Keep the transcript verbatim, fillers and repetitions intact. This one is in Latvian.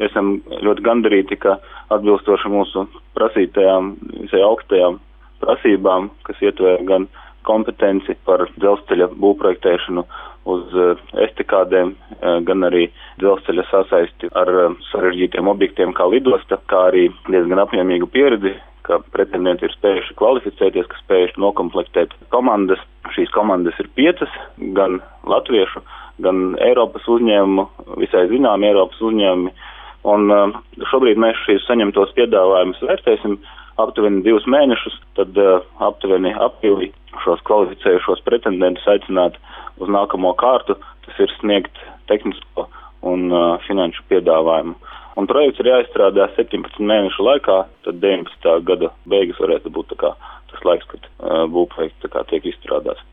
esam ļoti gandarīti, ka atbilstoši mūsu prasītajām, visai augstajām prasībām, kas ietver gan kompetenci par dzelzceļa būvprojektēšanu uz estakādēm, gan arī dzelzceļa sasaisti ar sarežģītiem objektiem kā lidosta, kā arī diezgan apņēmīgu pieredzi, ka pretendenti ir spējuši kvalificēties, ka spējuši nokomplektēt komandas. Šīs komandas ir piecas, gan latviešu, gan Eiropas uzņēmumu, visai zinām Eiropas uzņēmumi. Un uh, šobrīd mēs šīs saņemtos piedāvājumus vērtēsim aptuveni divus mēnešus, tad uh, aptuveni aprīlī šos kvalificējušos pretendentus aicināt uz nākamo kārtu, tas ir sniegt tehnisko un uh, finanšu piedāvājumu. Un projekts ir jāizstrādā septiņpadsmit mēnešu laikā, tad deviņpadsmitā gada beigas varētu būt tā kā tas laiks, kad uh, būvprojekts tā kā tiek izstrādāts.